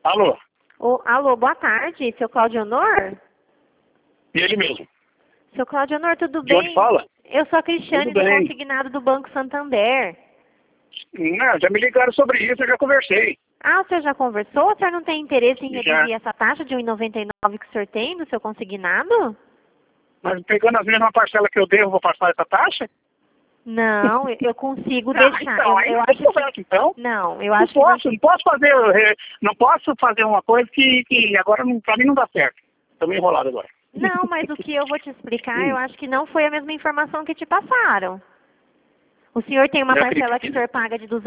Alô? Alô, boa tarde, seu Claudio Honor? Ele mesmo. Seu Claudio Honor, tudo De bem? onde fala? Eu sou a Cristiane Tudo do bem. Consignado do Banco Santander. Não, já me ligaram sobre isso, eu já conversei. Ah, o senhor já conversou? O senhor não tem interesse em Já. reduzir essa taxa de 1,99 que o senhor tem no seu consignado? Mas pegando as mesmas parcelas que eu devo, vou passar essa taxa? Não, eu consigo Ah, deixar. então, aí eu tem acho conversa, que... então. Não, eu Não acho que... posso, não posso fazer uma coisa que agora pra mim não dá certo. Tô meio enrolado agora. Não, mas o que eu vou te explicar, eu acho que não foi a mesma informação que te passaram. O senhor tem uma Eu parcela acredito que o que senhor paga de R$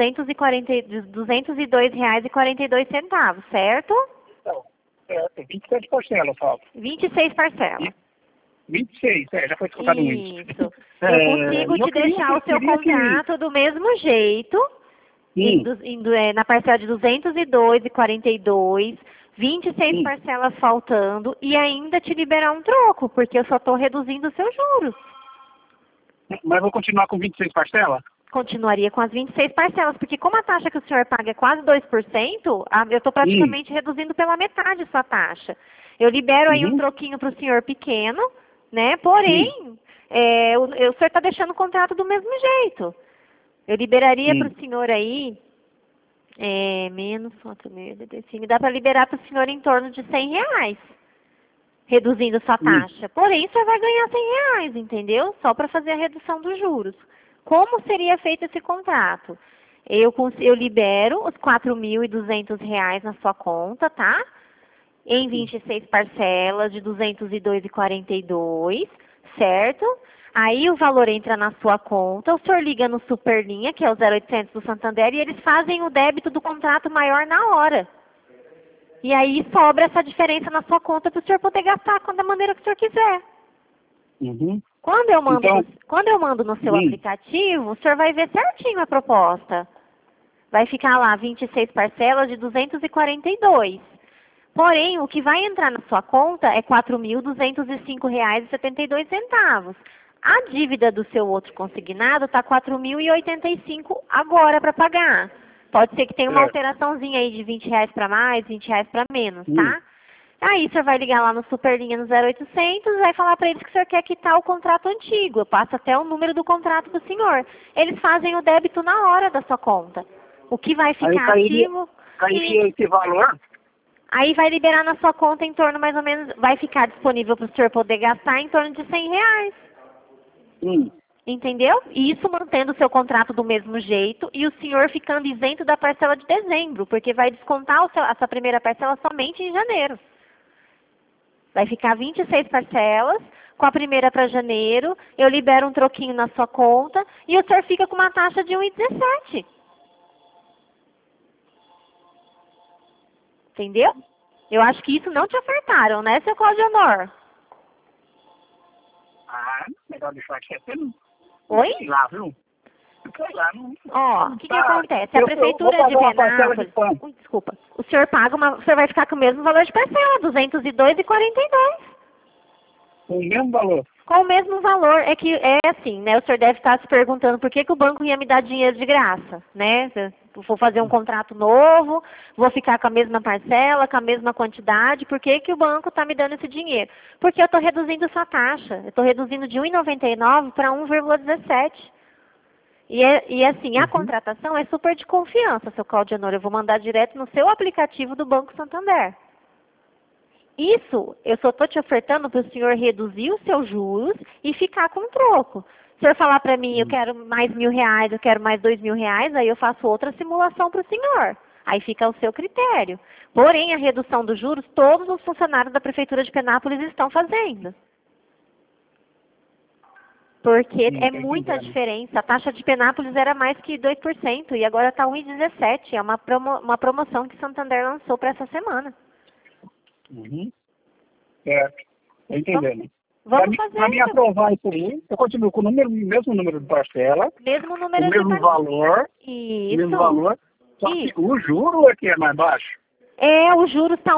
202,42, certo? Então, tem 27 parcelas, falta. 26 parcelas. 26, já foi trocado muito. Isso. Eu consigo te deixar o seu contrato do mesmo jeito, na parcela de 202,42, 26 parcelas faltando e ainda te liberar um troco, porque eu só estou reduzindo os seus juros. Mas vou continuar com 26 parcelas? Continuaria com as 26 parcelas, porque como a taxa que o senhor paga é quase 2%, eu estou praticamente reduzindo pela metade sua taxa. Eu libero aí um troquinho para o senhor pequeno, né? Porém, o senhor está deixando o contrato do mesmo jeito. Eu liberaria para o senhor aí, menos 4.085, dá para liberar para o senhor em torno de R$ 100, reduzindo sua taxa. Porém, o senhor vai ganhar R$ 100, entendeu? Só para fazer a redução dos juros. Como seria feito esse contrato? Eu libero os R$ 4.200 na sua conta, tá? Em 26 parcelas de 202,42, certo? Aí o valor entra na sua conta, o senhor liga no Superlinha, que é o 0800 do Santander, e eles fazem o débito do contrato maior na hora. E aí sobra essa diferença na sua conta para o senhor poder gastar da maneira que o senhor quiser. Quando eu mando no seu aplicativo, o senhor vai ver certinho a proposta. Vai ficar lá 26 parcelas de 242. Porém, o que vai entrar na sua conta é R$ 4.205,72. A dívida do seu outro consignado está R$ 4.085 agora para pagar. Pode ser que tenha uma alteraçãozinha aí de R$ 20 para mais, R$ 20 para menos, tá? Aí o senhor vai ligar lá no Superlinha no 0800 e vai falar para eles que o senhor quer quitar o contrato antigo. Eu passo até o número do contrato para o senhor. Eles fazem o débito na hora da sua conta. O que vai ficar ativo... Cairia esse valor? Aí vai liberar na sua conta em torno, mais ou menos, vai ficar disponível para o senhor poder gastar em torno de R$ 100. Entendeu? E isso mantendo o seu contrato do mesmo jeito e o senhor ficando isento da parcela de dezembro, porque vai descontar a sua primeira parcela somente em janeiro. Vai ficar 26 parcelas, com a primeira para janeiro, eu libero um troquinho na sua conta e o senhor fica com uma taxa de 1,17. Entendeu? Eu acho que isso não te ofertaram, né, seu Claudio Honor? Melhor deixar aqui até não. Oi? Sei lá, viu? Sei lá, não. Ó, o que acontece? A prefeitura de Penápolis... desculpa. O senhor vai ficar com o mesmo valor de parcela, R$ 202,42. Com o mesmo valor? Com o mesmo valor. É que é assim, né? O senhor deve estar se perguntando por que o banco ia me dar dinheiro de graça, né? Vou fazer um contrato novo, vou ficar com a mesma parcela, com a mesma quantidade. Por que o banco está me dando esse dinheiro? Porque eu estou reduzindo sua taxa. Eu estou reduzindo de 1,99 para 1,17. E assim, a contratação é super de confiança, seu Claudio Honor. Eu vou mandar direto no seu aplicativo do Banco Santander. Isso, eu só estou te ofertando para o senhor reduzir os seus juros e ficar com troco. Se o senhor falar para mim, eu quero mais R$ 1.000, eu quero mais R$ 2.000, aí eu faço outra simulação para o senhor. Aí fica ao seu critério. Porém, a redução dos juros, todos os funcionários da Prefeitura de Penápolis estão fazendo. Porque é muita diferença. A taxa de Penápolis era mais que 2% e agora está 1,17%. É uma promoção que Santander lançou para essa semana. Certo. Estou entendendo. Vamos fazer para me aprovar isso aí, eu continuo com o mesmo número de parcela. Mesmo número o mesmo valor. Isso. O mesmo valor. Só que o juro aqui é mais baixo. Os juros estão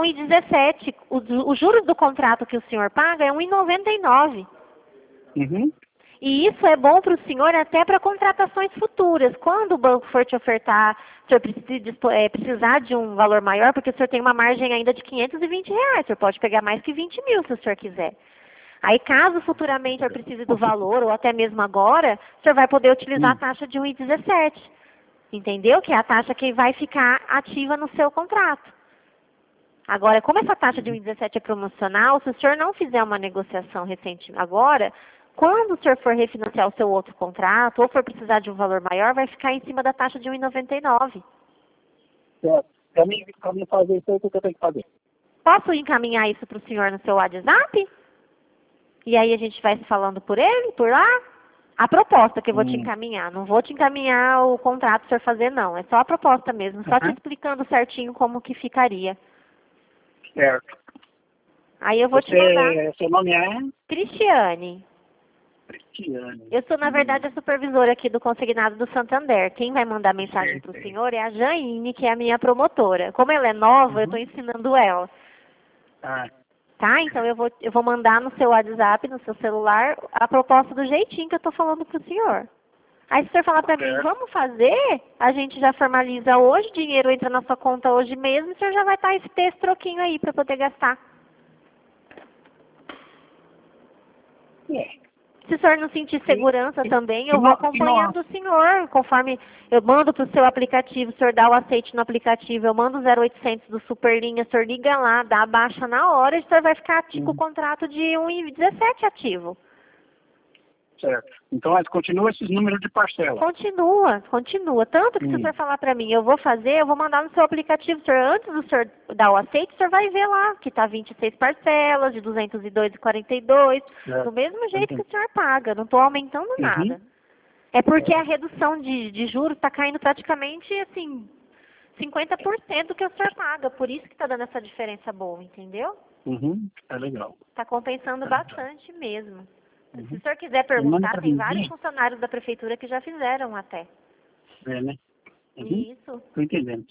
1,17. Os juros do contrato que o senhor paga é 1,99. E isso é bom para o senhor até para contratações futuras. Quando o banco for te ofertar, o senhor precisar de um valor maior, porque o senhor tem uma margem ainda de R$ 520. O senhor pode pegar mais que 20 mil se o senhor quiser. Aí, caso futuramente o senhor precise do valor, ou até mesmo agora, o senhor vai poder utilizar a taxa de 1,17. Entendeu? Que é a taxa que vai ficar ativa no seu contrato. Agora, como essa taxa de 1,17 é promocional, se o senhor não fizer uma negociação recente agora, quando o senhor for refinanciar o seu outro contrato, ou for precisar de um valor maior, vai ficar em cima da taxa de 1,99. Para mim fazer isso, o que eu tenho que fazer? Posso encaminhar isso para o senhor no seu WhatsApp? E aí a gente vai se falando por ele, por lá? A proposta que eu vou te encaminhar. Não vou te encaminhar o contrato para o senhor fazer, não. É só a proposta mesmo, só te explicando certinho como que ficaria. Certo. Aí eu vou te mandar. Seu nome é? Cristiane. Cristiane. Eu sou, na verdade, a supervisora aqui do Consignado do Santander. Quem vai mandar mensagem para o senhor é a Jaine, que é a minha promotora. Como ela é nova, eu estou ensinando ela. Tá? Então eu vou mandar no seu WhatsApp, no seu celular, a proposta do jeitinho que eu estou falando para o senhor. Aí se o senhor falar para mim, vamos fazer, a gente já formaliza hoje, o dinheiro entra na sua conta hoje mesmo, e o senhor já vai ter esse troquinho aí para poder gastar. Se o senhor não sentir segurança também, eu vou acompanhando o senhor, conforme eu mando para o seu aplicativo, o senhor dá o aceite no aplicativo, eu mando o 0800 do Superlinha, o senhor liga lá, dá a baixa na hora, e o senhor vai ficar com o contrato de 1,17 ativo. Certo. Então, continua esses números de parcela. Continua. Tanto que se o senhor falar para mim, eu vou mandar no seu aplicativo. O senhor, antes do senhor dar o aceite, o senhor vai ver lá que está 26 parcelas de 202,42. Do mesmo jeito que o senhor paga. Não estou aumentando nada. É porque a redução de juros está caindo praticamente, assim, 50% do que o senhor paga. Por isso que está dando essa diferença boa, entendeu? É legal. Está compensando bastante mesmo. Se o senhor quiser perguntar, tem vários funcionários da prefeitura que já fizeram até. Né? Isso. Estou entendendo.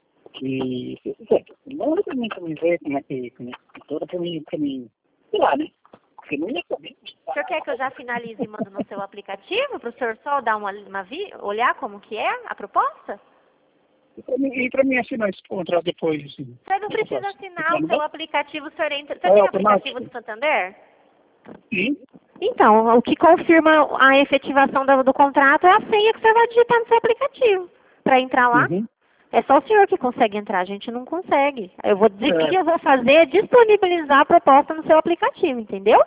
Manda para mim ver como é que toda para mim, sei lá, né? Porque não ia saber. O senhor quer que eu já finalize e mando no seu aplicativo, para o senhor só dar olhar como que é a proposta? E para mim assinar esse contrato depois, assim. O senhor não precisa assinar o seu aplicativo, o senhor entra... Você tem o aplicativo do Santander? Sim. Então, o que confirma a efetivação do contrato é a senha que você vai digitar no seu aplicativo. Para entrar lá, é só o senhor que consegue entrar, a gente não consegue. Eu vou dizer o que eu vou fazer é disponibilizar a proposta no seu aplicativo, entendeu?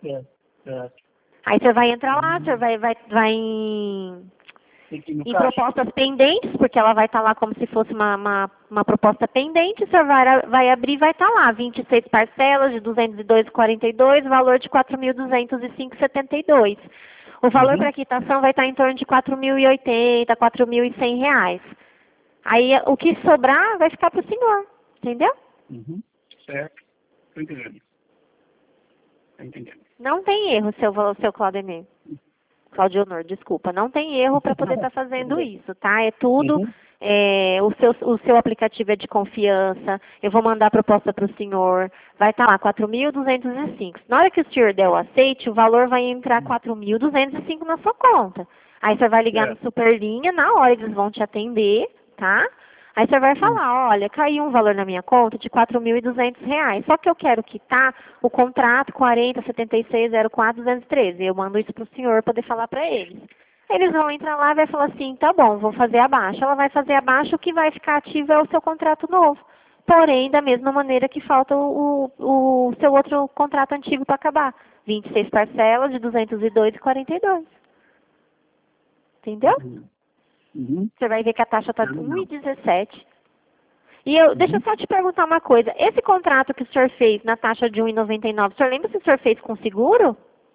Aí você vai entrar lá, você vai em propostas pendentes, porque ela vai estar lá como se fosse uma proposta pendente, o senhor vai abrir e vai estar lá, 26 parcelas de 202,42, valor de 4.205,72. O valor para quitação vai estar em torno de R$ 4.080, R$ 4.100. Aí o que sobrar vai ficar para o senhor, entendeu? Certo. Estou entendendo. Não tem erro, seu Claudemir. Claudionor, desculpa, não tem erro para poder estar fazendo isso, tá? É tudo, o seu aplicativo é de confiança, eu vou mandar a proposta para o senhor, vai estar lá, 4.205. Na hora que o senhor der o aceite, o valor vai entrar 4.205 na sua conta. Aí você vai ligar no Superlinha, na hora eles vão te atender, tá? Aí você vai falar, olha, caiu um valor na minha conta de R$ 4.200, só que eu quero quitar o contrato 407604-213. Eu mando isso para o senhor poder falar para eles. Eles vão entrar lá e vai falar assim, tá bom, vou fazer abaixo. Ela vai fazer abaixo, o que vai ficar ativo é o seu contrato novo. Porém, da mesma maneira que falta o seu outro contrato antigo para acabar. 26 parcelas de 202,42. Entendeu? Você vai ver que a taxa está de 1,17. E deixa eu só te perguntar uma coisa. Esse contrato que o senhor fez na taxa de 1,99, o senhor lembra se o senhor fez com seguro?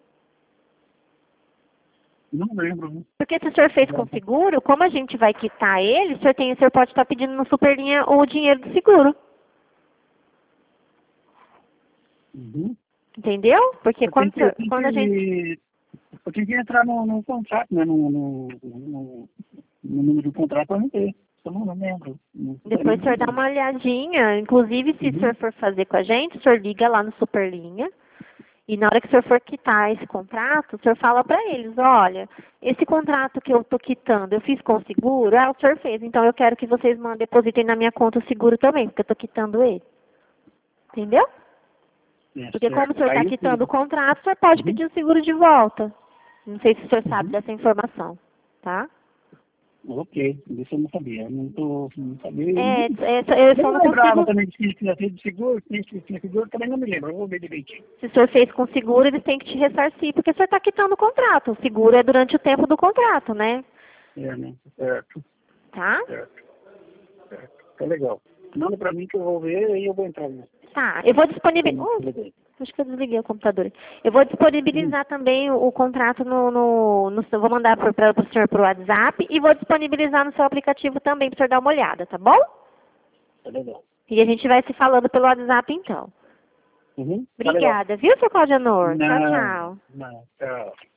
Não lembro. Porque se o senhor fez com seguro, como a gente vai quitar ele, o senhor pode estar pedindo no Superlinha o dinheiro do seguro. Entendeu? Porque quando a gente... Eu tinha que entrar no contrato, né? No número do contrato para não ter. Eu não lembro. Depois o senhor dá uma olhadinha. Inclusive, se o senhor for fazer com a gente, o senhor liga lá no Superlinha E na hora que o senhor for quitar esse contrato, o senhor fala para eles, olha, esse contrato que eu estou quitando, eu fiz com o seguro? Ah, o senhor fez, então eu quero que vocês depositem na minha conta o seguro também, porque eu estou quitando ele. Entendeu? Porque como o senhor está quitando o contrato, o senhor pode pedir o seguro de volta. Não sei se o senhor sabe dessa informação, tá? Ok, isso eu não sabia. Não sabia. Eu Eu só não não lembrava consigo... também que tinha sido seguro, tinha seguro, também não me lembro. Eu vou ver direitinho. Se o senhor fez com seguro, eles têm que te ressarcir, porque o senhor está quitando o contrato. O seguro é durante o tempo do contrato, né? Né? Certo. Tá? Certo. Tá legal. Manda pra mim que eu vou ver e eu vou entrar nisso. Tá, eu vou disponibilizar... acho que eu desliguei o computador. Eu vou disponibilizar também o contrato vou mandar para o senhor por WhatsApp e vou disponibilizar no seu aplicativo também para o senhor dar uma olhada, tá bom? Tá legal. E a gente vai se falando pelo WhatsApp então. Tá legal. Obrigada, viu, seu Claudio Honor? Tchau, Não, tchau. não, tchau.